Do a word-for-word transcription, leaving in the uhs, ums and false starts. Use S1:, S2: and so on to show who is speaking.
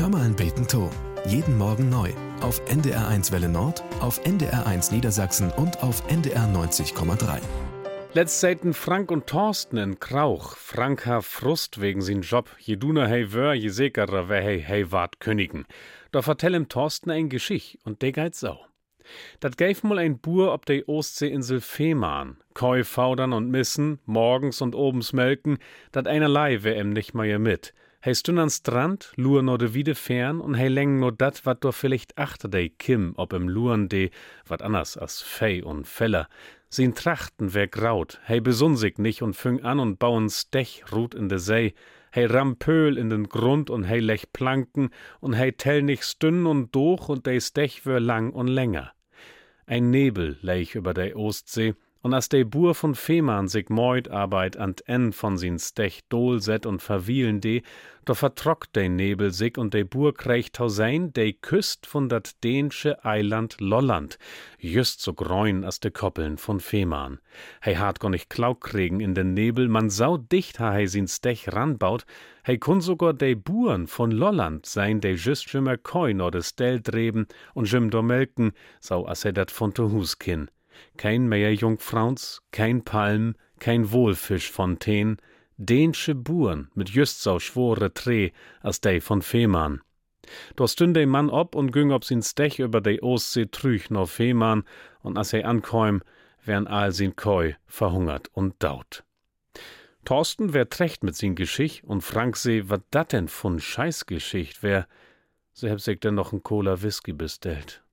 S1: Hör mal ein beten to. Jeden Morgen neu. Auf N D R eins Welle Nord, auf N D R eins Niedersachsen und auf N D R neunzig Komma drei.
S2: Letzt seiten Frank und Thorsten in Krauch. Frank ha Frust wegen sin Job. Je duner hei wör, je sicherer wär hei hei wart Königen. Da vertell ihm Thorsten ein Geschicht und de geit sau. Dat gäf mal ein Bur ob de Ostseeinsel Fehmarn. Koi faudern und missen, morgens und obens melken, dat einerlei wär em nicht mal mit. Hei stünn an Strand, lur no de Wiede fern und hei leng no dat, wat do vielleicht achter de Kim, ob em luren de, wat anders as Fei und Feller. Sin Trachten wär graut, hei besunn sich nicht und füng an und bauen Stech ruht in de See. Hei ramm Pöhl in den Grund und hei lech Planken und hei tell nicht stünn und durch und de Stech wär lang und länger. Ein Nebel leich über de Ostsee, und as de Bur von Fehmarn sich meut arbeit an en von sin Stech dol set und verwielen de, da vertrockt de Nebel sich und de Bur kriegt tausein de Küst von dat dänsche Eiland Lolland, just so groin as de Koppeln von Fehmarn. Hei hart gar nicht Klauk kriegen in den Nebel, man sau dicht ha hei sin Stech ranbaut, hei kun sogar de Buren von Lolland sein de just schimmer Koi no de Stell dreben und schim do melken, sau as he dat von to Hus kin. Kein Meerjungfrauns, kein Palm, kein Wohlfischfontäen, dänsche Buren mit just so schwore Treh as de von Fehmarn. Da stünd de Mann ob und güng ob sin Stech über de Ostsee trüch no Fehmarn und as he ankäum, wern all sin Koi verhungert und daut. Thorsten wär trecht mit sin Geschicht und Frank seh, wat dat denn von Scheißgeschicht wär, so heb sich denn noch n Cola Whisky bestellt.